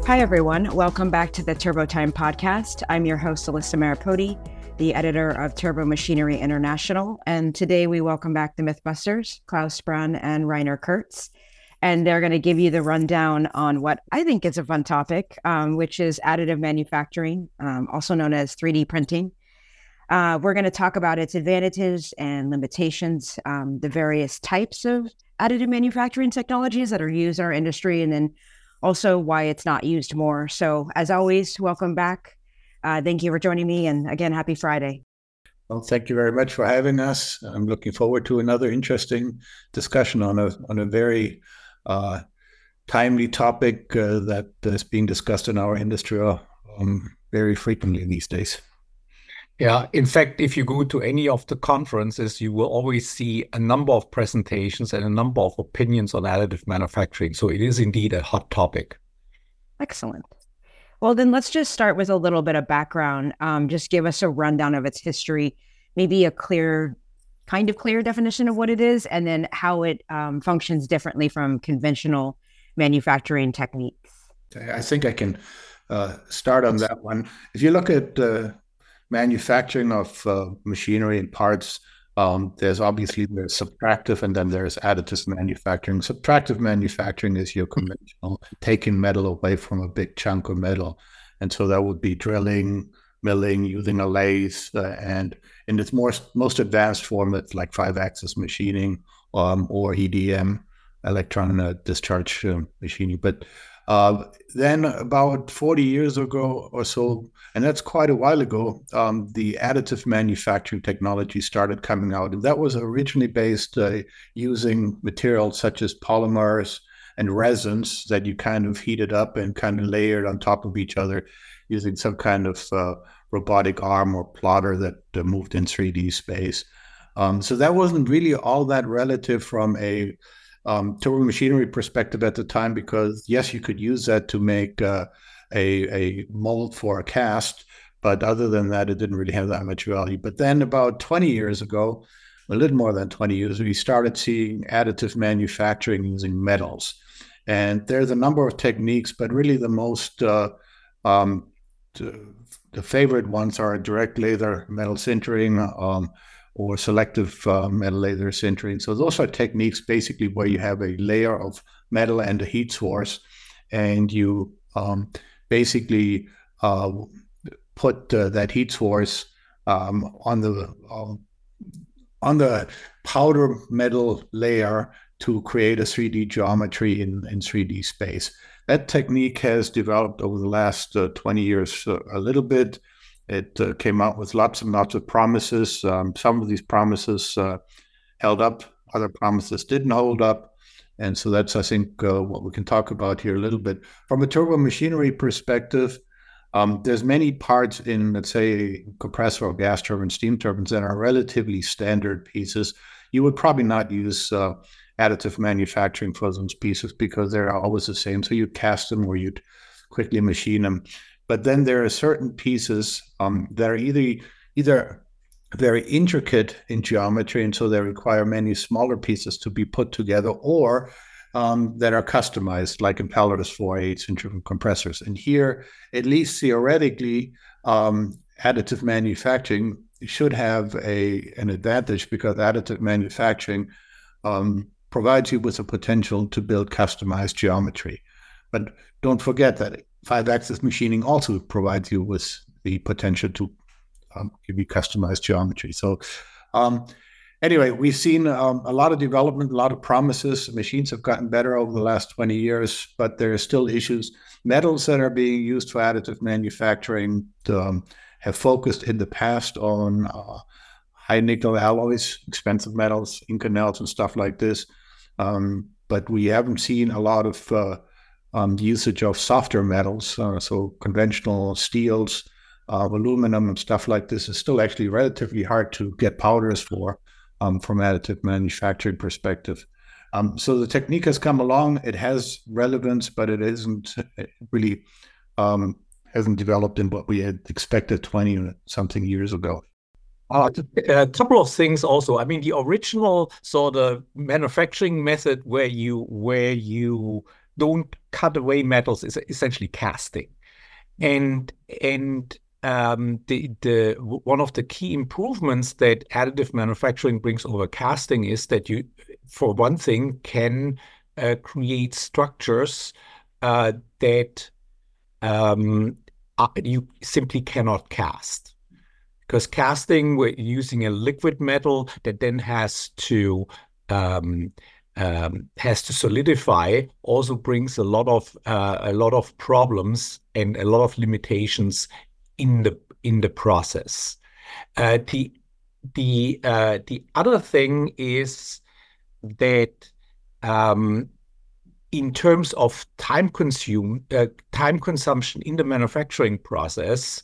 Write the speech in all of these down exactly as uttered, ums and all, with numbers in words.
Hi, everyone. Welcome back to the Turbo Time podcast. I'm your host, Alyssa Maripodi, the editor of Turbo Machinery International. And today we welcome back the Mythbusters, Klaus Brunn and Rainer Kurz. And they're going to give you the rundown on what I think is a fun topic, um, which is additive manufacturing, um, also known as three D printing. Uh, we're going to talk about its advantages and limitations, um, the various types of additive manufacturing technologies that are used in our industry, and then also why it's not used more. So as always, welcome back. Uh, thank you for joining me. And again, happy Friday. Well, thank you very much for having us. I'm looking forward to another interesting discussion on a on a very uh, timely topic uh, that is being discussed in our industry um, very frequently these days. Yeah, in fact, if you go to any of the conferences, you will always see a number of presentations and a number of opinions on additive manufacturing. So it is indeed a hot topic. Excellent. Well, then let's just start with a little bit of background. Um, just give us a rundown of its history, maybe a clear, kind of clear definition of what it is, and then how it um, functions differently from conventional manufacturing techniques. I think I can uh, start on that one. If you look at uh, manufacturing of uh, machinery and parts, um, there's obviously there's subtractive and then there's additive manufacturing. Subtractive manufacturing is your conventional, taking metal away from a big chunk of metal. And so that would be drilling, milling, using a lathe, uh, and in its more, most advanced form, it's like five-axis machining um, or E D M, electron uh, discharge uh, machining. But Uh, then about forty years ago or so, and that's quite a while ago, um, the additive manufacturing technology started coming out. And that was originally based uh, using materials such as polymers and resins that you kind of heated up and kind of layered on top of each other using some kind of uh, robotic arm or plotter that uh, moved in three D space. Um, so that wasn't really all that relative from a Um, turbo machinery perspective at the time, because yes, you could use that to make uh, a, a mold for a cast, but other than that, it didn't really have that much value. But then about twenty years ago, a little more than twenty years, we started seeing additive manufacturing using metals. And there's a number of techniques, but really the most, uh, um, the, the favorite ones are direct laser metal sintering, um, or selective uh, metal laser sintering. So those are techniques basically where you have a layer of metal and a heat source, and you um, basically uh, put uh, that heat source um, on the uh, on the powder metal layer to create a three D geometry in, in three D space. That technique has developed over the last uh, twenty years uh, a little bit. It uh, came out with lots and lots of promises. Um, some of these promises uh, held up, other promises didn't hold up. And so that's, I think, uh, what we can talk about here a little bit. From a turbo machinery perspective, um, there's many parts in, let's say, a compressor or gas turbine, steam turbines that are relatively standard pieces. You would probably not use uh, additive manufacturing for those pieces because they're always the same. So you'd cast them or you'd quickly machine them. But then there are certain pieces um, that are either either very intricate in geometry, and so they require many smaller pieces to be put together, or um, that are customized, like impellers for a centrifugal compressors. And here, at least theoretically, um, additive manufacturing should have a an advantage, because additive manufacturing um, provides you with a potential to build customized geometry. But don't forget that five-axis machining also provides you with the potential to um, give you customized geometry. So um, anyway, we've seen um, a lot of development, a lot of promises. Machines have gotten better over the last twenty years, but there are still issues. Metals that are being used for additive manufacturing um, have focused in the past on uh, high nickel alloys, expensive metals, Inconels and stuff like this. Um, but we haven't seen a lot of uh, Um, the usage of softer metals, uh, so conventional steels, uh, aluminum and stuff like this is still actually relatively hard to get powders for um, from additive manufacturing perspective. Um, so the technique has come along. It has relevance, but it isn't it really um, hasn't developed in what we had expected twenty something years ago. Uh, a couple of things also. I mean, the original sort of manufacturing method where you where you don't cut away metals, it's essentially casting. And and um, the the one of the key improvements that additive manufacturing brings over casting is that you, for one thing, can uh, create structures uh, that um, uh, you simply cannot cast. Because casting, we're using a liquid metal that then has to um, um, has to solidify. Also brings a lot of uh, a lot of problems and a lot of limitations in the in the process. Uh, the the uh, the other thing is that um, in terms of time consume uh, time consumption in the manufacturing process.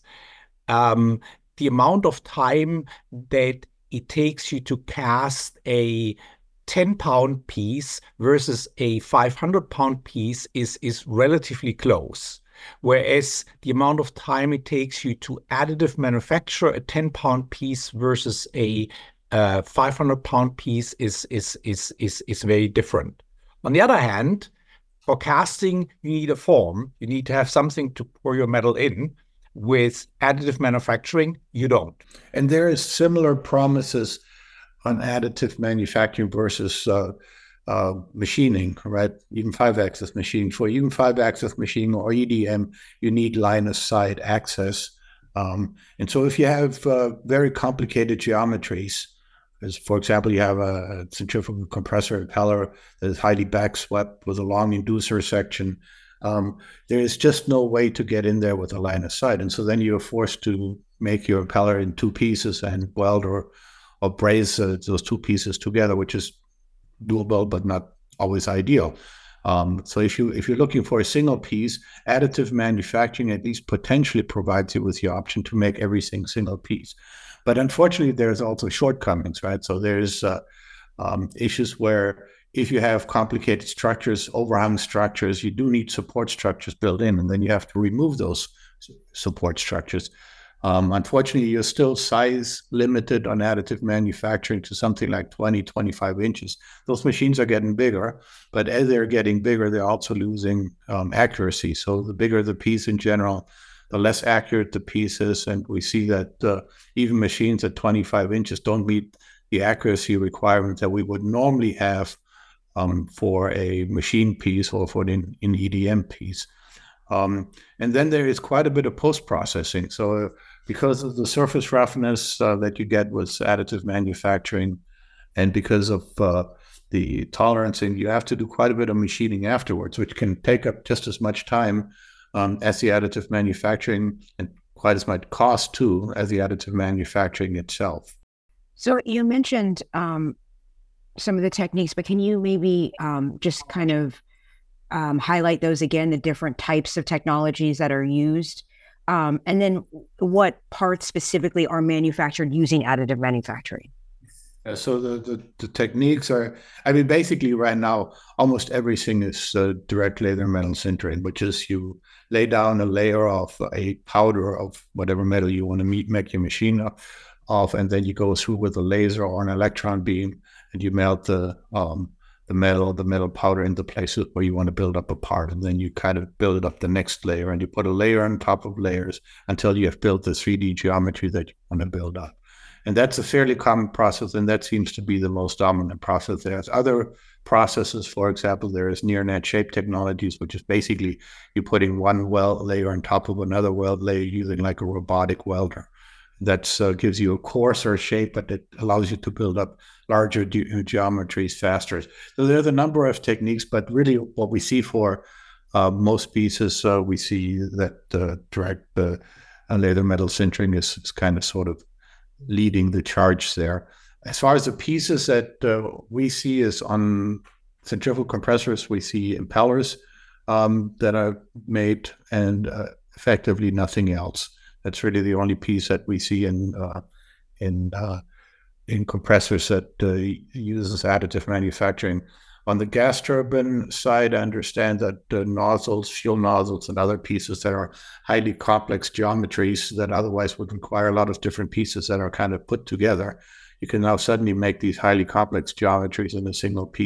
Um, the amount of time that it takes you to cast a ten pound piece versus a five hundred pound piece is, is relatively close. Whereas the amount of time it takes you to additive manufacture a ten pound piece versus a uh, five hundred pound piece is, is, is, is, is very different. On the other hand, for casting, you need a form. You need to have something to pour your metal in. With additive manufacturing, you don't. And there is similar promises on additive manufacturing versus uh, uh, machining, right? Even five-axis machining. For even five-axis machining or E D M, you need line-of-sight access. Um, and so if you have uh, very complicated geometries, as for example, you have a centrifugal compressor impeller that is highly backswept with a long inducer section, Um, there is just no way to get in there with a line of sight. And so then you're forced to make your impeller in two pieces and weld or, or braze uh, those two pieces together, which is doable, but not always ideal. Um, so if, you, if you're looking for a single piece, additive manufacturing at least potentially provides you with the option to make everything single piece. But unfortunately, there's also shortcomings, right? So there's uh, um, issues where if you have complicated structures, overhang structures, you do need support structures built in, and then you have to remove those support structures. Um, unfortunately, you're still size limited on additive manufacturing to something like twenty, twenty-five inches. Those machines are getting bigger, but as they're getting bigger, they're also losing um, accuracy. So the bigger the piece in general, the less accurate the piece is. And we see that uh, even machines at twenty-five inches don't meet the accuracy requirements that we would normally have Um, for a machine piece or for an, an E D M piece. Um, and then there is quite a bit of post-processing. So uh, because of the surface roughness uh, that you get with additive manufacturing, and because of uh, the tolerancing, you have to do quite a bit of machining afterwards, which can take up just as much time um, as the additive manufacturing, and quite as much cost too as the additive manufacturing itself. So you mentioned um some of the techniques, but can you maybe um, just kind of um, highlight those again, the different types of technologies that are used, um, and then what parts specifically are manufactured using additive manufacturing? Uh, so the, the, the techniques are, I mean, basically right now, almost everything is uh, direct laser metal sintering, which is you lay down a layer of a powder of whatever metal you want to meet, make your machine of, and then you go through with a laser or an electron beam, and you melt the um, the metal, the metal powder into places where you want to build up a part, and then you kind of build up the next layer, and you put a layer on top of layers until you have built the three D geometry that you want to build up. And that's a fairly common process, and that seems to be the most dominant process. There's other processes, for example, there is near net shape technologies, which is basically you putting one weld layer on top of another weld layer using like a robotic welder. That uh, gives you a coarser shape, but it allows you to build up larger ge- geometries faster. So there's a number of techniques, but really what we see for uh, most pieces, uh, we see that uh, direct uh, laser metal sintering is, is kind of sort of leading the charge there. As far as the pieces that uh, we see is on centrifugal compressors, we see impellers um, that are made, and uh, effectively nothing else. That's really the only piece that we see in uh, in uh, in compressors that uh, uses additive manufacturing. On the gas turbine side, I understand that uh, nozzles, fuel nozzles, and other pieces that are highly complex geometries that otherwise would require a lot of different pieces that are kind of put together. You can now suddenly make these highly complex geometries in a single piece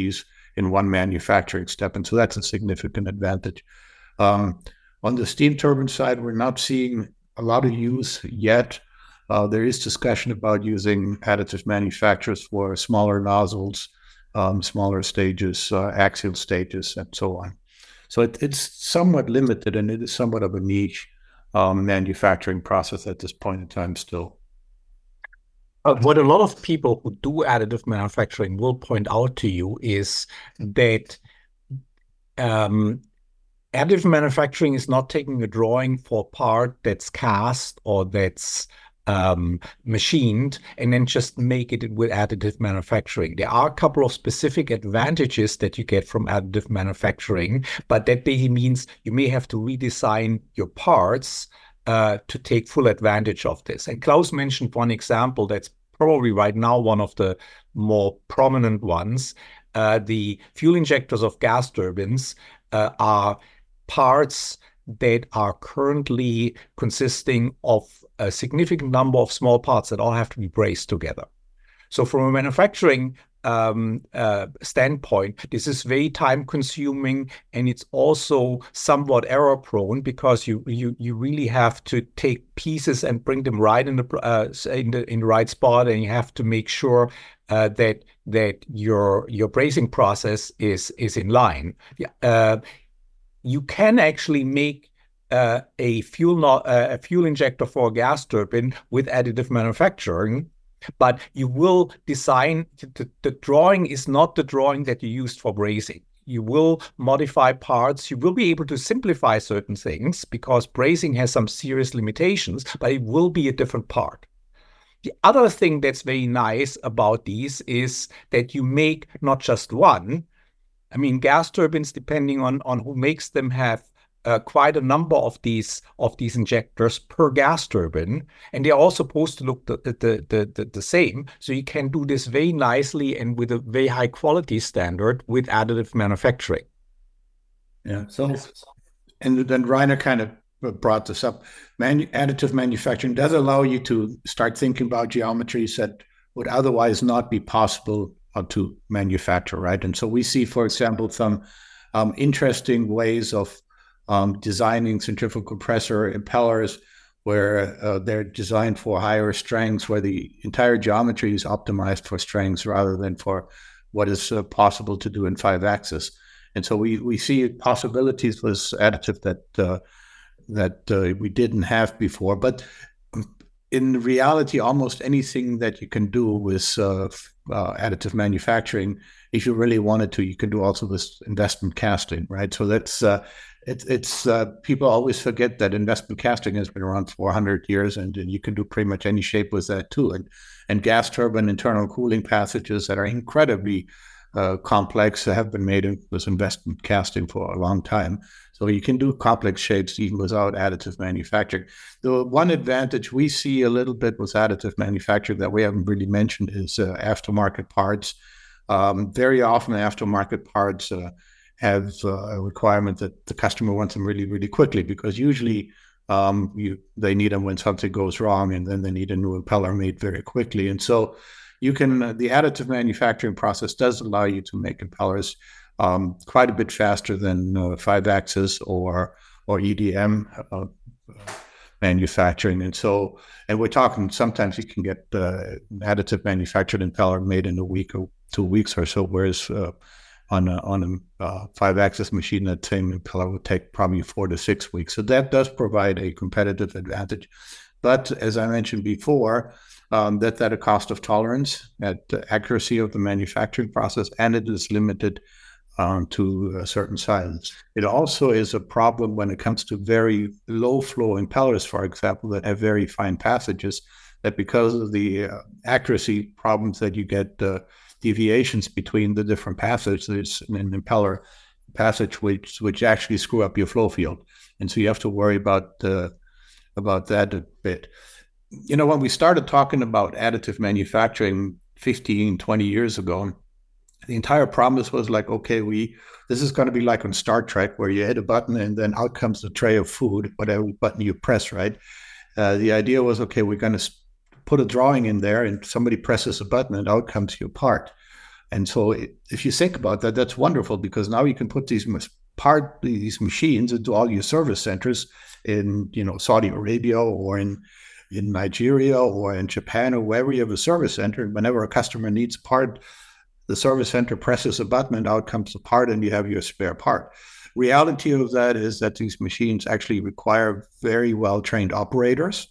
in one manufacturing step. And so that's a significant advantage. Um, on the steam turbine side, we're not seeing a lot of use yet. Uh, there is discussion about using additive manufacturers for smaller nozzles, um, smaller stages, uh, axial stages, and so on. So it, it's somewhat limited, and it is somewhat of a niche um, manufacturing process at this point in time still. Uh, what a lot of people who do additive manufacturing will point out to you is that um, additive manufacturing is not taking a drawing for a part that's cast or that's um, machined and then just make it with additive manufacturing. There are a couple of specific advantages that you get from additive manufacturing, but that basically means you may have to redesign your parts uh, to take full advantage of this. And Klaus mentioned one example that's probably right now one of the more prominent ones. Uh, the fuel injectors of gas turbines uh, are parts that are currently consisting of a significant number of small parts that all have to be braced together. So from a manufacturing um, uh, standpoint, this is very time consuming, and it's also somewhat error prone because you you you really have to take pieces and bring them right in the uh, in the in the right spot, and you have to make sure uh, that that your your bracing process is is in line. Uh, you can actually make Uh, a fuel not, uh, a fuel injector for a gas turbine with additive manufacturing, but you will design, the, the drawing is not the drawing that you used for bracing. You will modify parts. You will be able to simplify certain things because bracing has some serious limitations, but it will be a different part. The other thing that's very nice about these is that you make not just one. I mean, gas turbines, depending on, on who makes them, have Uh, quite a number of these of these injectors per gas turbine, and they're all supposed to look the the, the the the same. So you can do this very nicely and with a very high quality standard with additive manufacturing. Yeah. So, and then Rainer kind of brought this up. Manu additive manufacturing does allow you to start thinking about geometries that would otherwise not be possible to manufacture, right? And so we see, for example, some um, interesting ways of Um, designing centrifugal compressor impellers where uh, they're designed for higher strengths, where the entire geometry is optimized for strengths rather than for what is uh, possible to do in five axis. And so we we see possibilities with additive that uh, that uh, we didn't have before. But in reality, almost anything that you can do with uh, uh, additive manufacturing, if you really wanted to, you can do also with investment casting, right? So that's uh, It's, it's uh, people always forget that investment casting has been around four hundred years, and, and you can do pretty much any shape with that too. And, and gas turbine internal cooling passages that are incredibly uh, complex have been made with investment casting for a long time. So you can do complex shapes even without additive manufacturing. The one advantage we see a little bit with additive manufacturing that we haven't really mentioned is uh, aftermarket parts. Um, very often aftermarket parts uh, have uh, a requirement that the customer wants them really, really quickly, because usually um, you, they need them when something goes wrong, and then they need a new impeller made very quickly. And so you can, uh, the additive manufacturing process does allow you to make impellers um, quite a bit faster than uh, five axis or, or E D M uh, manufacturing. And so, and we're talking, sometimes you can get uh, additive manufactured impeller made in a week or two weeks or so, whereas uh, on a, on a uh, five-axis machine, that same impeller would take probably four to six weeks. So that does provide a competitive advantage. But as I mentioned before, um, that's at a cost of tolerance, at the accuracy of the manufacturing process, and it is limited um, to a certain size. It also is a problem when it comes to very low-flow impellers, for example, that have very fine passages, that because of the uh, accuracy problems that you get, uh, deviations between the different passages in an impeller passage, which which actually screw up your flow field, and so you have to worry about uh, about that a bit. You know, when we started talking about additive manufacturing fifteen, twenty years ago, the entire promise was like, okay, we this is going to be like on Star Trek, where you hit a button and then out comes the tray of food, whatever button you press, right? Uh, the idea was, okay, we're going to put a drawing in there and somebody presses a button and out comes your part. And so it, if you think about that, that's wonderful, because now you can put these part these machines into all your service centers in, you know, Saudi Arabia or in in Nigeria or in Japan or wherever you have a service center. And whenever a customer needs a part, the service center presses a button and out comes the part and you have your spare part. Reality of that is that these machines actually require very well-trained operators,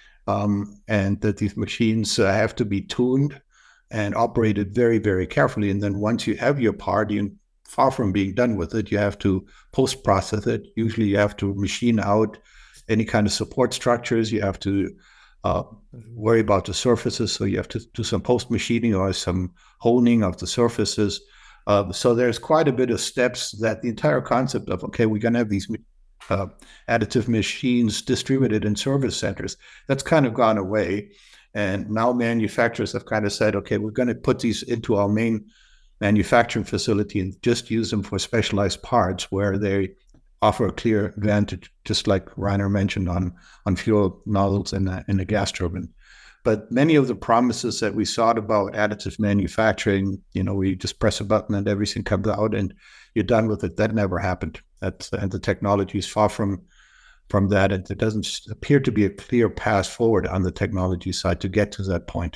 um, and that these machines uh, have to be tuned and operated very, very carefully. And then once you have your part, you, far from being done with it, you have to post-process it. Usually you have to machine out any kind of support structures. You have to uh, worry about the surfaces. So you have to do some post-machining or some honing of the surfaces. Uh, so there's quite a bit of steps that the entire concept of, okay, we're going to have these uh, additive machines distributed in service centers, that's kind of gone away. And now manufacturers have kind of said, okay, we're going to put these into our main manufacturing facility and just use them for specialized parts where they offer a clear advantage, just like Rainer mentioned on, on fuel nozzles in a, in a gas turbine. But many of the promises that we thought about additive manufacturing, you know, we just press a button and everything comes out and you're done with it, that never happened. That's, and the technology is far from from that. And there doesn't appear to be a clear path forward on the technology side to get to that point.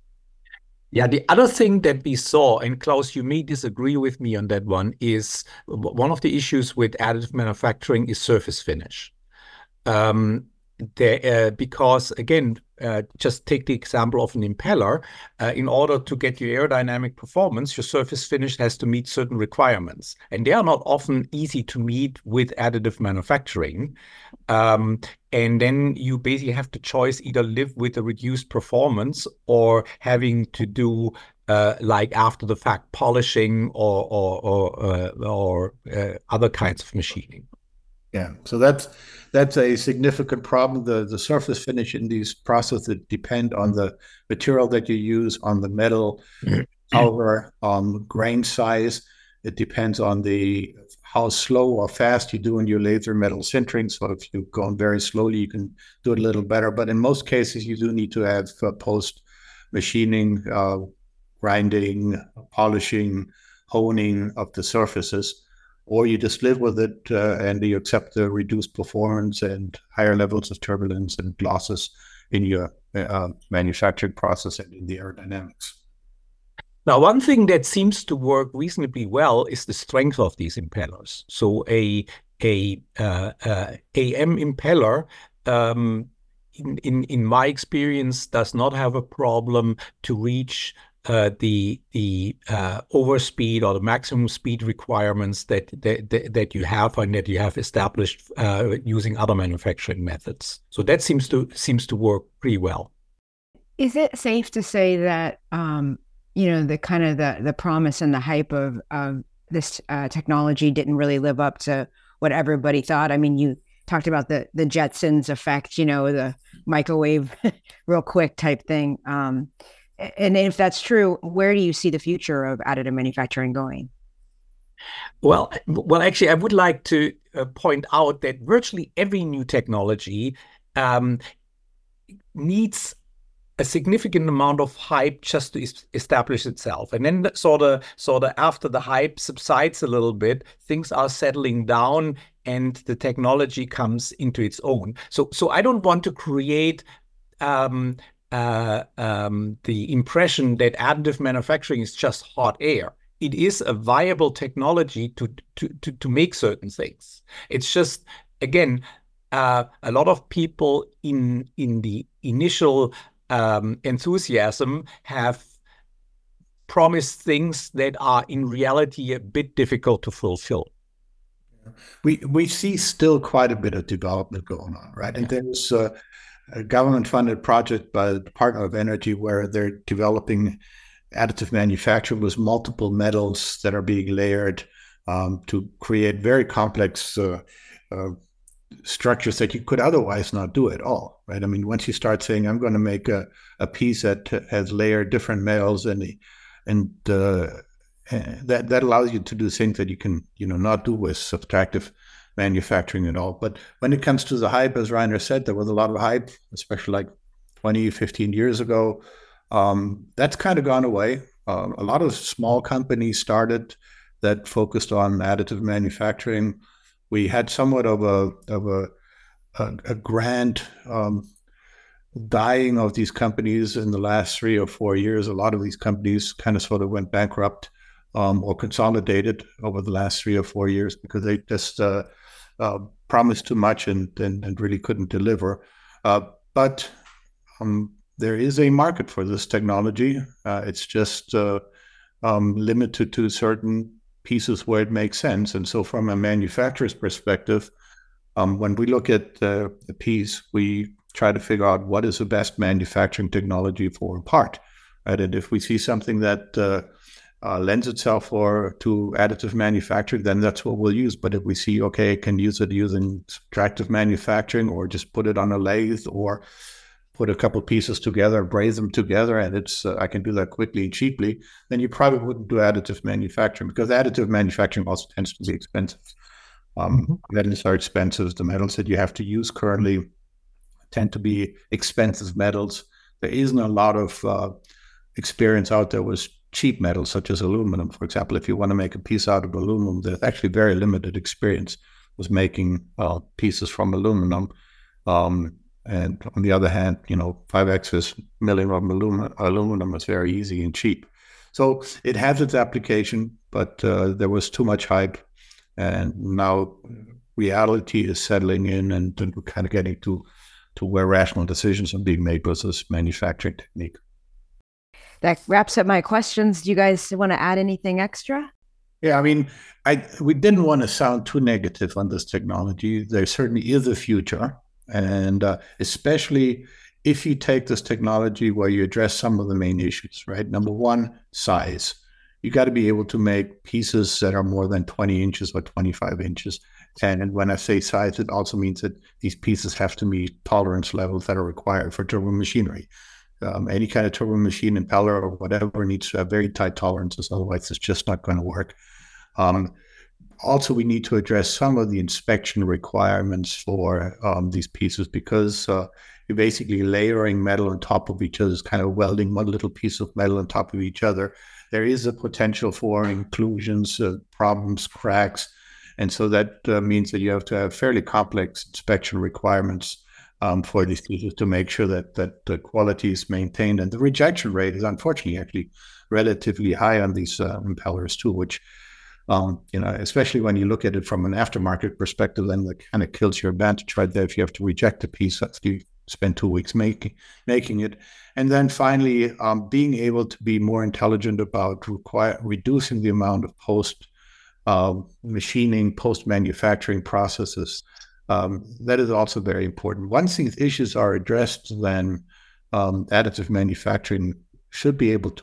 Yeah, the other thing that we saw, and Klaus, you may disagree with me on that one, is one of the issues with additive manufacturing is surface finish. Um, there, uh, because again, uh, just take the example of an impeller. Uh, in order to get your aerodynamic performance, your surface finish has to meet certain requirements, and they are not often easy to meet with additive manufacturing. Um, and then you basically have the choice, either live with a reduced performance or having to do uh, like after the fact polishing or or or, uh, or uh, other kinds of machining. Yeah, so that's that's a significant problem. The the surface finish in these processes depend on the material that you use, on the metal color, on grain size. It depends on the how slow or fast you do in your laser metal sintering. So if you're going very slowly, you can do it a little better. But in most cases, you do need to have uh, post machining, uh, grinding, polishing, honing of the surfaces. Or you just live with it uh, and you accept the reduced performance and higher levels of turbulence and losses in your uh, manufacturing process and in the aerodynamics. Now, one thing that seems to work reasonably well is the strength of these impellers. So a a uh, uh, A M impeller, um, in, in in my experience, does not have a problem to reach Uh, the the uh, overspeed or the maximum speed requirements that, that that you have and that you have established uh, using other manufacturing methods. So that seems to seems to work pretty well. Is it safe to say that um, you know, the kind of the the promise and the hype of of this uh, technology didn't really live up to what everybody thought? I mean, you talked about the the Jetsons effect, you know, the microwave real quick type thing. Um, And if that's true, where do you see the future of additive manufacturing going? Well, well, actually, I would like to uh, point out that virtually every new technology um, needs a significant amount of hype just to es establish itself. And then sort of, sort of after the hype subsides a little bit, things are settling down and the technology comes into its own. So, so I don't want to create um, Uh, um, the impression that additive manufacturing is just hot air. It is a viable technology to to to, to make certain things. It's just, again, uh, a lot of people in in the initial um, enthusiasm have promised things that are in reality a bit difficult to fulfill. We we see still quite a bit of development going on, right? And there's uh, a government-funded project by the Department of Energy where they're developing additive manufacturing with multiple metals that are being layered um, to create very complex uh, uh, structures that you could otherwise not do at all, right? I mean, once you start saying, I'm going to make a, a piece that has layered different metals and and uh, that that allows you to do things that you can, you know, not do with subtractive manufacturing at all. But when it comes to the hype, as Rainer said, there was a lot of hype, especially like twenty, fifteen years ago. Um, that's kind of gone away. Uh, a lot of small companies started that focused on additive manufacturing. We had somewhat of a of a a, a grand um, dying of these companies in the last three or four years. A lot of these companies kind of sort of went bankrupt um, or consolidated over the last three or four years because they just uh, uh, promised too much and, and, and really couldn't deliver. Uh, but um, there is a market for this technology. Uh, it's just uh, um, limited to certain pieces where it makes sense. And so from a manufacturer's perspective, um, when we look at uh, the piece, we try to figure out what is the best manufacturing technology for a part. Right? And if we see something that uh, uh, lends itself for to additive manufacturing, then that's what we'll use. But if we see, okay, I can use it using subtractive manufacturing or just put it on a lathe or put a couple pieces together, braze them together, and it's uh, I can do that quickly and cheaply, then you probably wouldn't do additive manufacturing because additive manufacturing also tends to be expensive. Um, mm-hmm. Metals are expensive. The metals that you have to use currently tend to be expensive metals. There isn't a lot of uh, experience out there with cheap metals, such as aluminum. For example, if you want to make a piece out of aluminum, there's actually very limited experience with making uh, pieces from aluminum. Um, And on the other hand, you know, five axis milling of aluminum, aluminum is very easy and cheap. So it has its application, but uh, there was too much hype. And now reality is settling in and, and we're kind of getting to, to where rational decisions are being made with this manufacturing technique. That wraps up my questions. Do you guys want to add anything extra? Yeah, I mean, I we didn't want to sound too negative on this technology. There certainly is a future. And uh, especially if you take this technology where you address some of the main issues, right? Number one, size. You got to be able to make pieces that are more than twenty inches or twenty-five inches. And, and when I say size, it also means that these pieces have to meet tolerance levels that are required for turbo machinery. Um, any kind of turbo machine, impeller or whatever needs to have very tight tolerances. Otherwise, it's just not going to work. Um, Also, we need to address some of the inspection requirements for um, these pieces because uh, you're basically layering metal on top of each other, it's kind of welding one little piece of metal on top of each other. There is a potential for inclusions, uh, problems, cracks. And so that uh, means that you have to have fairly complex inspection requirements um, for these pieces to make sure that, that the quality is maintained. And the rejection rate is unfortunately actually relatively high on these uh, impellers too, which Um, you know, especially when you look at it from an aftermarket perspective, then that kind of kills your advantage right there. If you have to reject a piece, after you spend two weeks making making it, and then finally, um, being able to be more intelligent about require reducing the amount of post uh, machining, post manufacturing processes. Um, that is also very important. Once these issues are addressed, then um, additive manufacturing should be able to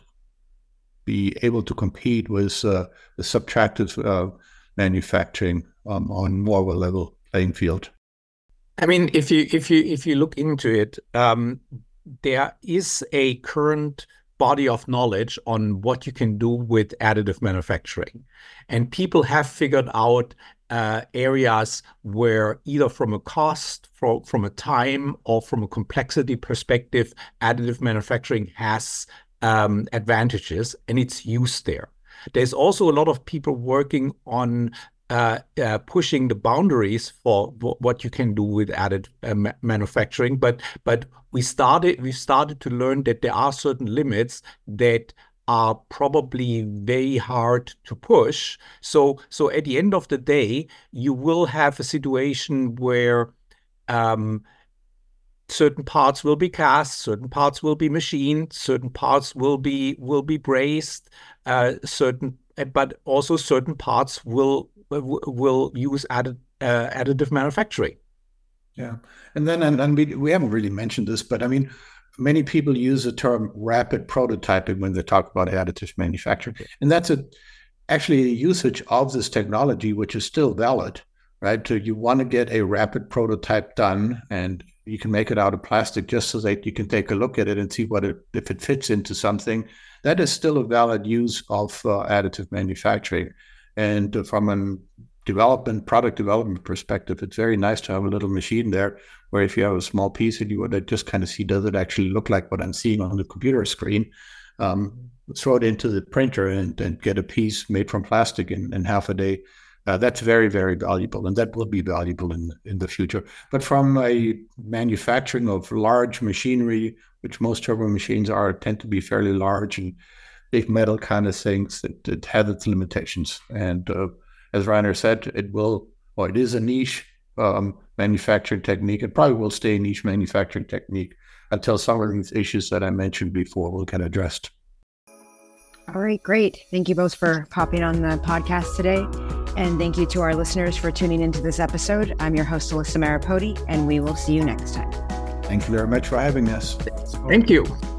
be able to compete with uh, the subtractive uh, manufacturing um, on more of a level playing field. I mean, if you if you if you look into it, um, there is a current body of knowledge on what you can do with additive manufacturing, and people have figured out uh, areas where either from a cost, from from a time, or from a complexity perspective, additive manufacturing has Um, advantages, and it's used there. There's also a lot of people working on uh, uh, pushing the boundaries for w- what you can do with additive uh, ma- manufacturing. But but we started we started to learn that there are certain limits that are probably very hard to push. So so at the end of the day, you will have a situation where um, certain parts will be cast, certain parts will be machined, certain parts will be will be brazed, uh, certain, but also certain parts will will use added uh, additive manufacturing. Yeah, and then and, and we we haven't really mentioned this, but I mean, many people use the term rapid prototyping when they talk about additive manufacturing, and that's a actually a usage of this technology which is still valid, right? So you want to get a rapid prototype done, and you can make it out of plastic just so that you can take a look at it and see what it, if it fits into something. That is still a valid use of uh, additive manufacturing. And uh, from a development, product development perspective, it's very nice to have a little machine there where if you have a small piece and you want to just kind of see, does it actually look like what I'm seeing on the computer screen? um, throw it into the printer and, and get a piece made from plastic in, in half a day. Uh, that's very, very valuable, and that will be valuable in, in the future. But from a manufacturing of large machinery, which most turbo machines are, tend to be fairly large and big metal kind of things, it, it has its limitations. And uh, as Rainer said, it will, or it is a niche um, manufacturing technique. It probably will stay a niche manufacturing technique until some of these issues that I mentioned before will get addressed. All right, great. Thank you both for popping on the podcast today. And thank you to our listeners for tuning into this episode. I'm your host, Alyssa Maripodi, and we will see you next time. Thank you very much for having us. Thank you.